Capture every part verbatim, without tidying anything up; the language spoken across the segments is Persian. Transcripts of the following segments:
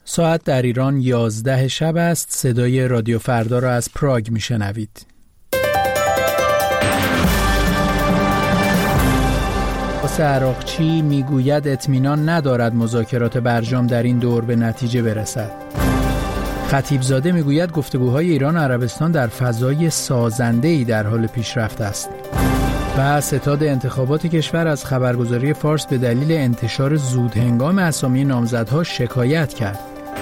ساعت در ایران یازده شب است. صدای رادیو فردا را از پراگ میشنوید. عباس عراقچی میگوید اطمینان ندارد مذاکرات برجام در این دور به نتیجه برسد. خطیبزاده میگوید گفتگوهای ایران و عربستان در فضای سازنده‌ای در حال پیشرفت است. و ستاد انتخابات کشور از خبرگزاری فارس به دلیل انتشار زودهنگام اسامی نامزدها شکایت کرد.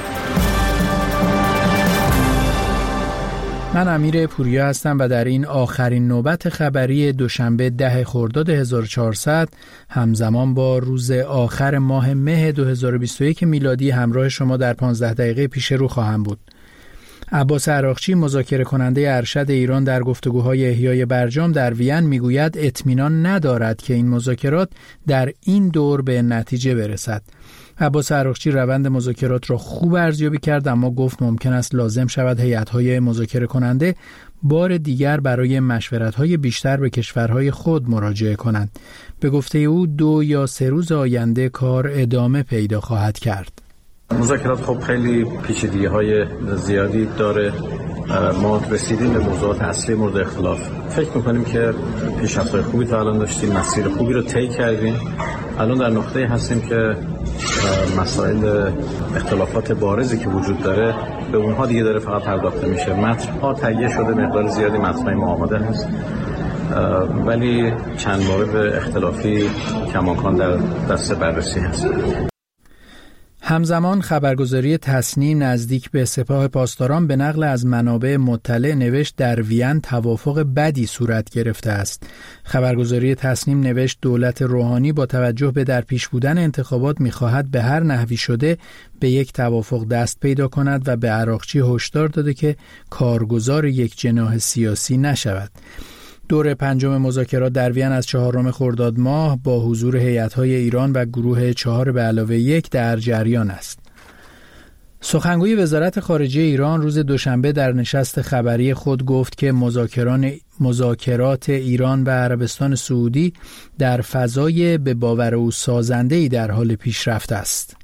من امیر پوریا هستم و در این آخرین نوبت خبری دوشنبه ده خرداد هزار و چهارصد همزمان با روز آخر ماه مه دو هزار و بیست و یک میلادی همراه شما در پانزده دقیقه پیش رو خواهم بود. عباس عراقچی مذاکره کننده ارشد ایران در گفتگوهای احیای برجام در وین میگوید اطمینان ندارد که این مذاکرات در این دور به نتیجه برسد. عباس عراقچی روند مذاکرات را خوب ارزیابی کرد، اما گفت ممکن است لازم شود هیئت‌های مذاکره کننده بار دیگر برای مشورت‌های بیشتر به کشورهای خود مراجعه کنند. به گفته او دو یا سه روز آینده کار ادامه پیدا خواهد کرد. مذاکرات خب خیلی پیچیدگی‌های زیادی داره. ما رسیدیم به موضوعات اصلی مورد اختلاف. فکر می‌کنیم که پیشرفت‌های خوبی تا الان داشتیم، مسیر خوبی رو طی کردیم. الان در نقطه‌ای هستیم که مسائل اختلافات بارزی که وجود داره به اونها دیگه داره فقط پرداخته میشه. متن‌ها تهیه شده، مقدار زیادی متن‌های ما آماده هست، ولی چند مورد اختلافی کماکان در دست بررسی هست. همزمان خبرگزاری تصنیم نزدیک به سپاه پاسداران به نقل از منابع مطلع نوشت در وین توافق بدی صورت گرفته است. خبرگزاری تصنیم نوشت دولت روحانی با توجه به در پیش بودن انتخابات می‌خواهد به هر نحوی شده به یک توافق دست پیدا کند و به عراقچی هشدار داده که کارگزار یک جناح سیاسی نشود. دور پنجم مذاکرات در وین از چهارم خرداد ماه با حضور هیئت‌های ایران و گروه چهار به علاوه یک در جریان است. سخنگوی وزارت خارجه ایران روز دوشنبه در نشست خبری خود گفت که مذاکران مذاکرات ایران و عربستان سعودی در فضای به باور او سازنده‌ای در حال پیشرفت است.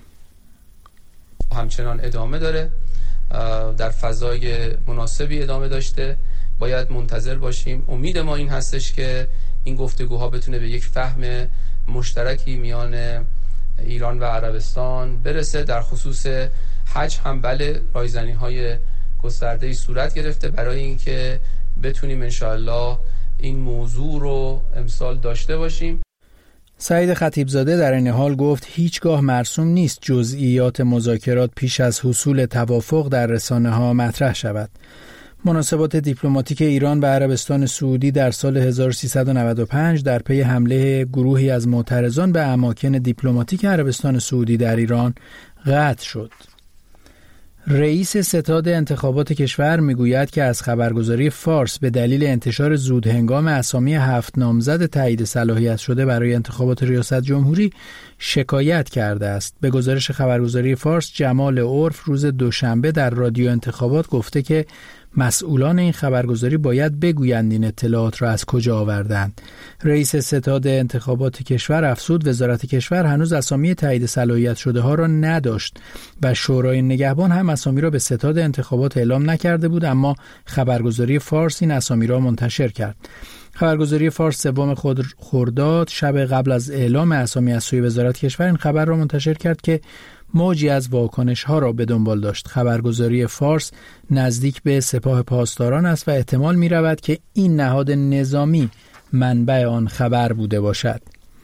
همچنان ادامه داره، در فضای مناسبی ادامه داشته. باید منتظر باشیم. امید ما این هستش که این گفتگوها بتونه به یک فهم مشترکی میان ایران و عربستان برسه. در خصوص حج هم بله رایزنی‌های گسترده‌ای صورت گرفته برای اینکه بتونیم انشاءالله این موضوع رو امسال داشته باشیم. سعید خطیبزاده در این حال گفت هیچگاه مرسوم نیست جزئیات مذاکرات پیش از حصول توافق در رسانه‌ها مطرح شود. مناسبات دیپلماتیک ایران و عربستان سعودی در سال هزار و سیصد و نود و پنج در پی حمله گروهی از معترضان به اماکن دیپلماتیک عربستان سعودی در ایران قطع شد. رئیس ستاد انتخابات کشور میگوید که از خبرگزاری فارس به دلیل انتشار زودهنگام اسامی هفت نامزد تایید صلاحیت شده برای انتخابات ریاست جمهوری شکایت کرده است. به گزارش خبرگزاری فارس، جمال عرف روز دوشنبه در رادیو انتخابات گفته که مسئولان این خبرگزاری باید بگویند این اطلاعات را از کجا آوردند. رئیس ستاد انتخابات کشور افزود وزارت کشور هنوز اسامی تایید صلاحیت شده ها را نداشت و شورای نگهبان هم اسامی را به ستاد انتخابات اعلام نکرده بود، اما خبرگزاری فارس این اسامی را منتشر کرد. خبرگزاری فارس سوم خرداد شب قبل از اعلام اسامی از سوی وزارت کشور این خبر را منتشر کرد که موجی از واکنش ها را به دنبال داشت. خبرگزاری فارس نزدیک به سپاه پاسداران است و احتمال می رود که این نهاد نظامی منبع آن خبر بوده باشد.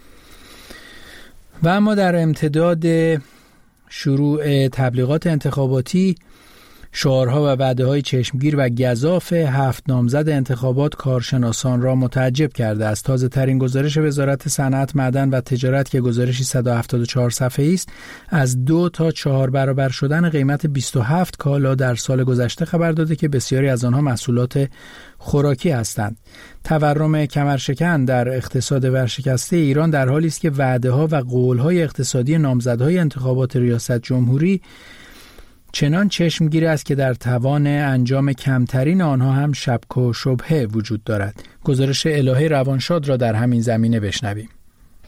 و اما در امتداد شروع تبلیغات انتخاباتی، شعارها و وعده‌های چشمگیر و گزاف هفت نامزد انتخابات کارشناسان را متعجب کرده است. تازه ترین گزارش وزارت صنعت، معدن و تجارت که گزارشی صد و هفتاد و چهار صفحه‌ای است، از دو تا چهار برابر شدن قیمت بیست و هفت کالا در سال گذشته خبر داده که بسیاری از آنها محصولات خوراکی هستند. تورم کمرشکن در اقتصاد ورشکسته ایران در حالی است که وعده‌ها و قول‌های اقتصادی نامزدهای انتخابات ریاست جمهوری چنان چشمگیر است که در توان انجام کمترین آنها هم شک و شبهه وجود دارد. گزارش الهه روانشاد را در همین زمینه بشنویم.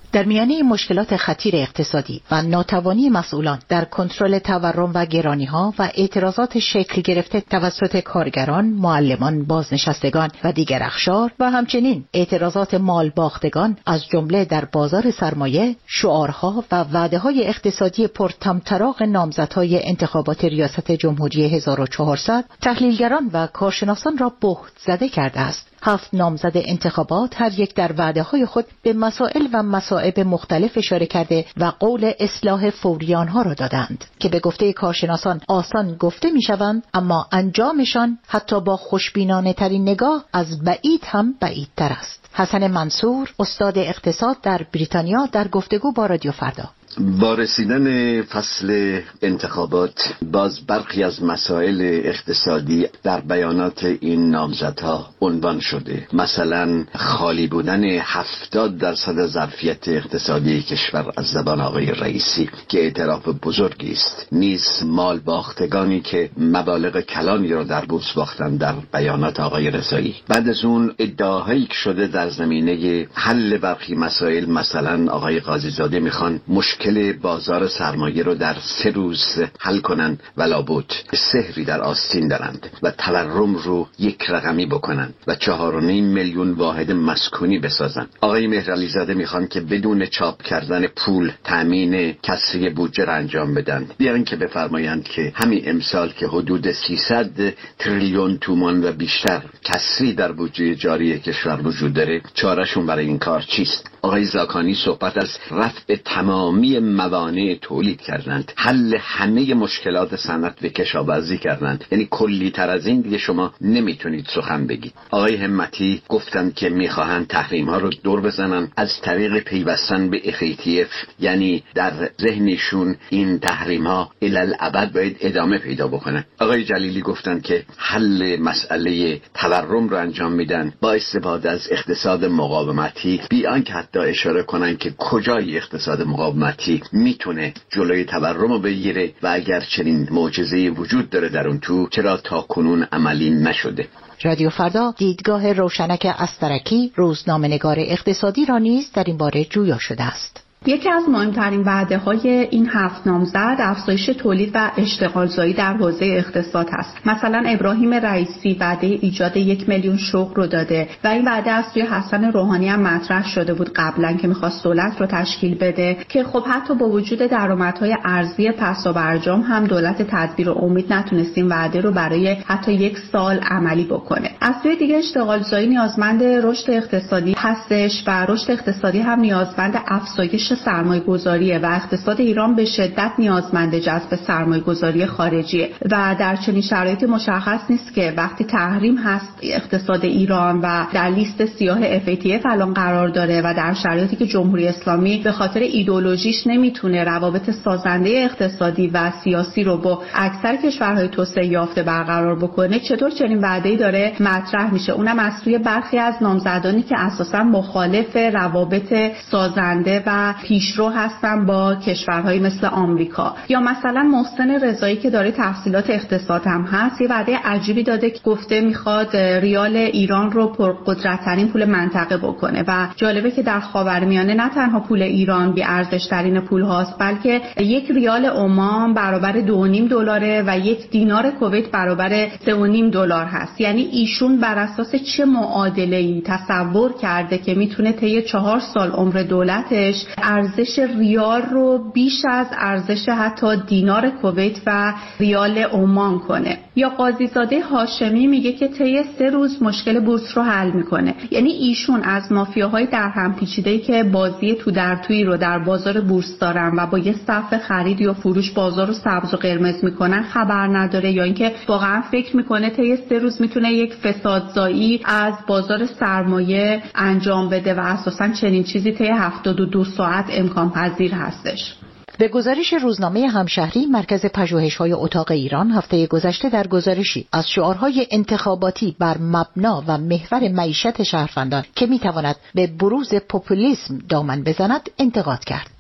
در میانه این مشکلات خطیر اقتصادی و ناتوانی مسئولان در کنترل تورم و گرانی‌ها و اعتراضات شکل گرفته توسط کارگران، معلمان، بازنشستگان و دیگر اقشار و همچنین اعتراضات مال باختگان از جمله در بازار سرمایه، شعارها و وعده‌های اقتصادی پرطمطراق نامزدهای انتخابات ریاست جمهوری هزار و چهارصد تحلیلگران و کارشناسان را بهت زده کرده است. هفت نامزد انتخابات هر یک در وعده‌های خود به مسائل و مصائب مختلف اشاره کرده و قول اصلاح فوری آنها را دادند که به گفته کارشناسان آسان گفته می‌شوند، اما انجامشان حتی با خوشبینانه ترین نگاه از بعید هم بعیدتر است. حسن منصور، استاد اقتصاد در بریتانیا، در گفتگو با رادیو فردا. با رسیدن فصل انتخابات باز برخی از مسائل اقتصادی در بیانات این نامزدها عنوان شده. مثلا خالی بودن هفتاد درصد ظرفیت اقتصادی کشور از زبان آقای رئیسی که اعتراف بزرگی است. نیز مال باختگانی که مبالغ کلانی را در بورس باختن در بیانات آقای رضایی. بعد از اون ادعاهایی که شده در زمینه حل برخی مسائل، مثلا آقای قاضی زاده میخوان مشکل بازار سرمایه رو در سه روز حل کنن و لابد سحری در آستین دارند و تورم رو یک رقمی بکنن و چهار و نیم میلیون واحد مسکونی بسازن. آقای مهرعلی زاده میخوان که بدون چاپ کردن پول تامین کسری بودجه را انجام بدن. بیان که بفرمایند که همین امسال که حدود سیصد تریلیون تومان و بیشتر کسری در بودجه جاری کشور وجود داره، چارهشون برای این کار چیست؟ آقای زاکانی صحبت از رفع تمامی موانع تولید کردند، حل همه مشکلات صنعت و کشاورزی کردند. یعنی کلی تر از این دیگه شما نمیتونید سخن بگید. آقای همتی گفتند که میخواهند تحریم ها رو دور بزنن از طریق پیوستن به اف ای تی اف، یعنی در ذهنشون این تحریم ها الالابد باید ادامه پیدا بکنن. آقای جلیلی گفتند که حل مسئله تورم رو انجام میدن با استفاده از اقتصاد مقاومتی، بیان که حتی اشاره کنن که کجای اقتصاد مقاومتی میتونه جلوی تورم رو بگیره و اگر چنین معجزه‌ای وجود داره در اون تو، چرا تا کنون عملی نشده. رادیو فردا دیدگاه روشنک استرکی، روزنامه‌نگار اقتصادی را نیز در این باره جویا شده است. یکی از مهمترین وعده‌های این هفت نامزد افزایش تولید و اشتغالزایی در حوزه اقتصاد است. مثلا ابراهیم رئیسی وعده ایجاد یک میلیون شغل رو داده و این وعده از سوی حسن روحانی هم مطرح شده بود قبلا که می‌خواست دولت رو تشکیل بده، که خب حتی با وجود درآمدهای ارزی پس و برجام هم دولت تدبیر و امید نتونست این وعده رو برای حتی یک سال عملی بکنه. از سوی دیگه اشتغالزایی نیازمند رشد اقتصادی هستش و رشد اقتصادی هم نیازمند افزایش سرمایه‌گذاریه و اقتصاد ایران به شدت نیازمند جذب سرمایه‌گذاری خارجیه و در چنین شرایطی مشخص نیست که وقتی تحریم هست اقتصاد ایران و در لیست سیاه اف ای تی اف الان قرار داره و در شرایطی که جمهوری اسلامی به خاطر ایدئولوژیش نمیتونه روابط سازنده اقتصادی و سیاسی رو با اکثر کشورهای توسعه یافته برقرار بکنه، چطور چنین وعده‌ای داره مطرح میشه؟ اونم از سوی برخی از نامزدانی که اساساً مخالف روابط سازنده و پیشرو هستن با کشورهای مثل آمریکا. یا مثلا محسن رضایی که داره تحصیلات اقتصاد هم هست، یه وعده عجیبی داده که گفته میخواد ریال ایران رو پرقدرت‌ترین پول منطقه بکنه و جالبه که در خاورمیانه نه تنها پول ایران بی ارزش ترین پول هاست، بلکه یک ریال عمان برابر دو و نیم دلاره و یک دینار کویت برابر سه و نیم دلار هست. یعنی ایشون بر اساس چه معادله‌ای تصور کرده که میتونه طی چهار سال عمر دولتش ارزش ریال رو بیش از ارزش حتی دینار کویت و ریال عمان کنه؟ یا قاضیزاده هاشمی میگه که طی سه روز مشکل بورس رو حل میکنه. یعنی ایشون از مافیاهای در هم پیچیده‌ای که بازی تو در تویی رو در بازار بورس دارن و با یه صف خرید یا فروش بازار رو سبز و قرمز میکنن خبر نداره، یا اینکه واقعا فکر میکنه طی سه روز میتونه یک فسادزایی از بازار سرمایه انجام بده و اساسا چنین چیزی طی هفتاد و دو ساعت امکان پذیر هستش. به گزارش روزنامه همشهری، مرکز پژوهش‌های اتاق ایران هفته گذشته در گزارشی از شعارهای انتخاباتی بر مبنا و محور معیشت شهروندان که میتواند به بروز پوپولیسم دامن بزند انتقاد کرد.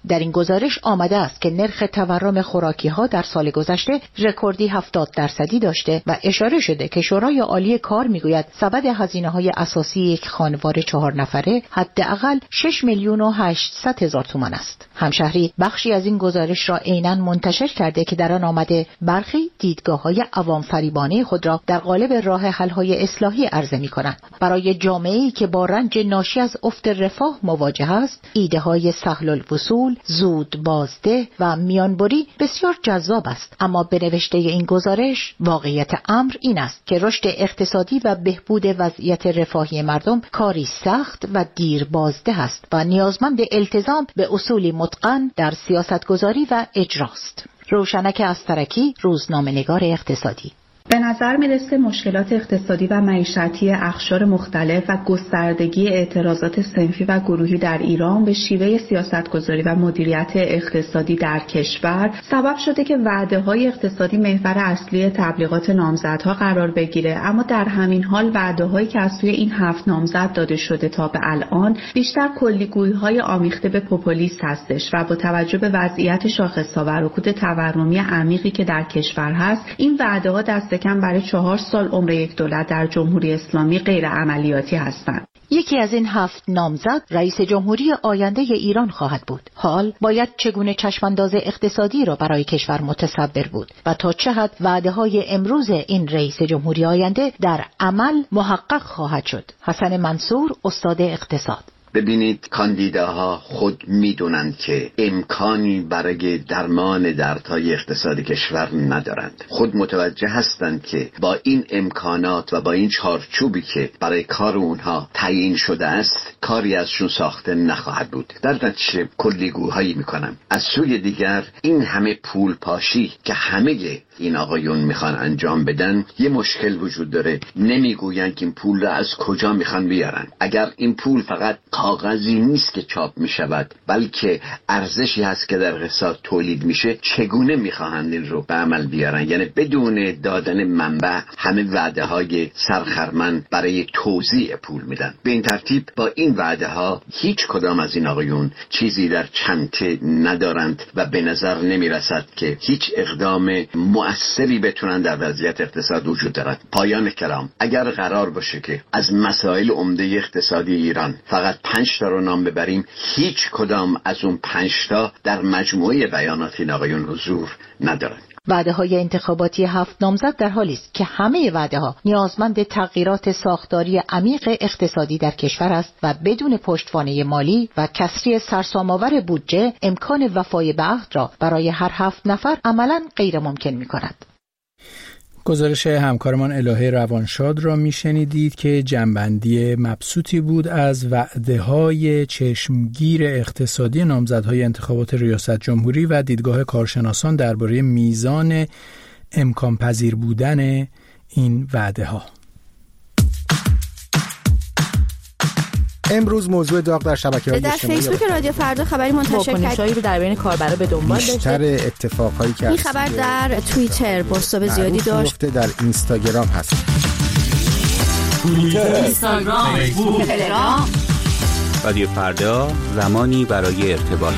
در این گزارش آمده است که نرخ تورم خوراکی‌ها در سال گذشته رکوردی هفتاد درصدی داشته و اشاره شده که شورای عالی کار میگوید سبد هزینه‌های اساسی یک خانواده چهار نفره حداقل شش میلیون و هشتصد هزار تومان است. همشهری بخشی از این گزارش را عیناً منتشر کرده که در آن آمده برخی دیدگاه‌های عوام فریبانه خود را در قالب راه حل‌های اصلاحی عرضه می‌کنند. برای جامعه‌ای که با رنج ناشی از افت رفاه مواجه است، ایده‌های سهل الوصول، زود بازده و میانبری بسیار جذاب است، اما به نوشته این گزارش واقعیت امر این است که رشد اقتصادی و بهبود وضعیت رفاهی مردم کاری سخت و دیر بازده است و نیازمند التزام به اصولی متقن در سیاستگذاری و اجراست. روشنک استرکی، روزنامه‌نگار اقتصادی. به نظر میرسه مشکلات اقتصادی و معیشتی اقشار مختلف و گستردگی اعتراضات صنفی و گروهی در ایران به شیوه سیاستگذاری و مدیریت اقتصادی در کشور سبب شده که وعده‌های اقتصادی محور اصلی تبلیغات نامزدها قرار بگیره، اما در همین حال وعده‌هایی که از سوی این هفت نامزد داده شده تا به الان بیشتر کلیگویی‌های آمیخته به پوپولیست هستش و با توجه به وضعیت شاخص‌ها و رکود تورمی عمیقی که در کشور هست، این وعده‌ها دست کم برای چهار سال عمر یک دولت در جمهوری اسلامی غیر عملیاتی هستند. یکی از این هفت نامزد رئیس جمهوری آینده ایران خواهد بود. حال باید چگونه چشمانداز اقتصادی را برای کشور متصور بود و تا چه حد وعده‌های امروز این رئیس جمهوری آینده در عمل محقق خواهد شد. حسن منصور، استاد اقتصاد. ببینید، کاندیداها خود میدونند که امکانی برای درمان دردهای اقتصادی کشور ندارند. خود متوجه هستند که با این امکانات و با این چارچوبی که برای کار اونها تعیین شده است کاری ازشون ساخته نخواهد بود. در نتیجه کلیگوهایی میکنم. از سوی دیگر این همه پول پاشی که همه این آقایون میخوان انجام بدن، یه مشکل وجود داره. نمیگوین که این پول را از کجا میخوان بیارن. اگر این پول فقط کاغذی نیست که چاپ میشود، بلکه ارزشی هست که در اقتصاد تولید میشه، چگونه میخواهند این رو به عمل بیارن؟ یعنی بدون دادن منبع همه وعده های سرخرمن برای توزیع پول میدن. به این ترتیب با این وعده ها هیچ کدام از این آقایون چیزی در چنته ندارند و به نظر نمیرسد که هیچ اقدام مؤثری بتونن در وضعیت اقتصاد وجود دارد. پایان کلام، اگر قرار باشه که از مسائل عمده اقتصادی ایران فقط پنج تا رو نام ببریم، هیچ کدام از اون پنج تا در مجموعه بیانات این آقایون حضور ندارند. وعده‌های انتخاباتی هفت نامزد در حالی است که همه وعده‌ها نیازمند تغییرات ساختاری عمیق اقتصادی در کشور است و بدون پشتوانه مالی و کسری سرسام‌آور بودجه امکان وفای به عهد را برای هر هفت نفر عملاً غیر ممکن می‌کند. گزارش همکارمان الهه روانشاد را میشنیدید که جنبندی مبسوطی بود از وعده‌های چشمگیر اقتصادی نامزدهای انتخابات ریاست جمهوری و دیدگاه کارشناسان درباره میزان امکان پذیر بودن این وعده‌ها. امروز موضوع داغ در شبکه‌های اجتماعی در فیسبوک رادیو فردا خبری منتشر کرد. واکنش‌هایی رو در بین کاربرا به دنبال داشت. بیشتر اتفاقایی که این خبر در توییتر بازتاب زیادی داشت. در اینستاگرام هست. توییتر، اینستاگرام، فیسبوک، تلگرام. رادیو فردا، زمانی برای ارتباط.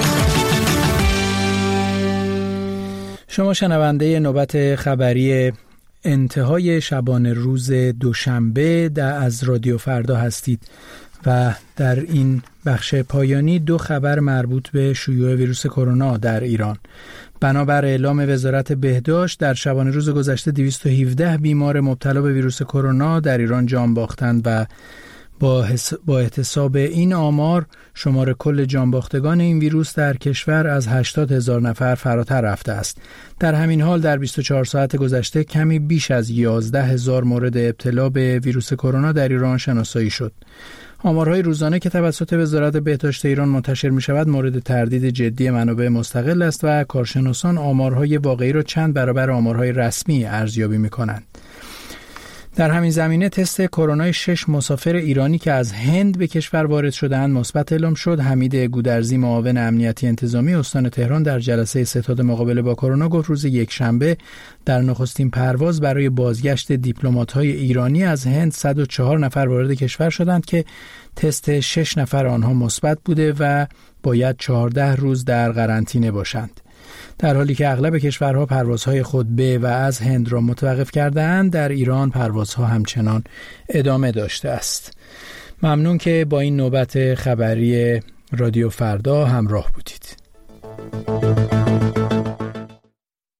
شما شنونده نوبت خبری انتهای شبانه روز دوشنبه در از رادیو فردا هستید و در این بخش پایانی دو خبر مربوط به شیوع ویروس کرونا در ایران. بنابر اعلام وزارت بهداشت در شبانه روز گذشته دویست و هفده بیمار مبتلا به ویروس کرونا در ایران جان باختند و با, با احتساب این آمار شمار کل جانباختگان این ویروس در کشور از هشتاد هزار نفر فراتر رفته است. در همین حال در بیست و چهار ساعت گذشته کمی بیش از یازده هزار مورد ابتلا به ویروس کرونا در ایران شناسایی شد. آمارهای روزانه که توسط وزارت بهداشت ایران منتشر می شود مورد تردید جدی منابع مستقل است و کارشناسان آمارهای واقعی را چند برابر آمارهای رسمی ارزیابی می کنند. در همین زمینه تست کرونا شش مسافر ایرانی که از هند به کشور وارد شده‌اند مثبت اعلام شد. حمید گودرزی معاون امنیتی انتظامی استان تهران در جلسه ستاد مقابله با کرونا گفت روز یکشنبه در نخستین پرواز برای بازگشت دیپلمات‌های ایرانی از هند صد و چهار نفر وارد کشور شدند که تست شش نفر آنها مثبت بوده و باید چهارده روز در قرنطینه باشند. در حالی که اغلب کشورها پروازهای خود به و از هند را متوقف کرده‌اند، در ایران پروازها همچنان ادامه داشته است. ممنون که با این نوبت خبری رادیو فردا همراه بودید.